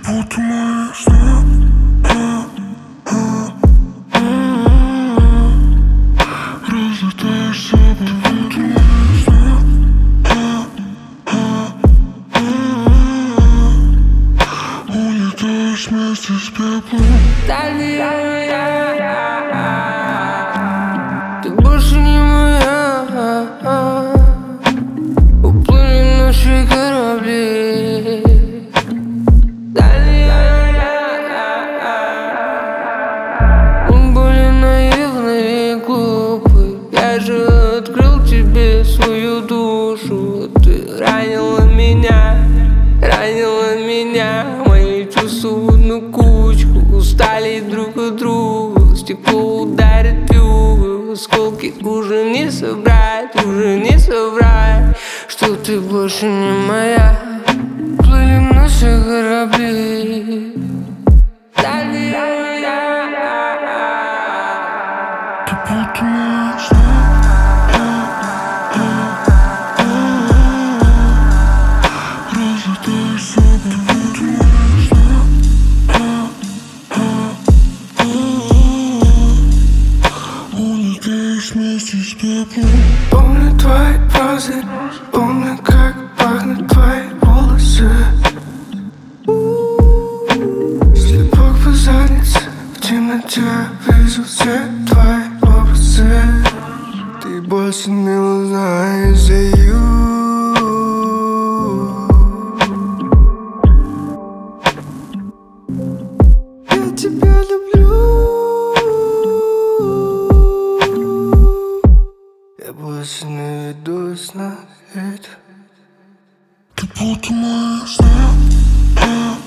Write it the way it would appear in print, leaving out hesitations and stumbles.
будто мои сны. Разлетаешься, ты будто мои сны. Улетаешь вместе с пеплом. Ты больше не моя. Уплыли наши корабли. Он более наивный и глупый. Я же открыл тебе свою душу. Ты ранила меня. Мои чувства в одну кучку. Устали друг от друга. Стекло ударит пью. Осколки уже не собрать. Что ты больше не моя. Плыли наши корабли. Ты будто мои сны. Разлетаешься, ты будто мои сны. Улетаешь вместе с пеплом. Помню твои фразы, помню, как пахнут твои волосы. Слепок по заднице, в темноте вижу все твои образы. Ты больше не узнаешь ее. Я тебя люблю. Я больше не ведусь на это. Ты будто мои сны.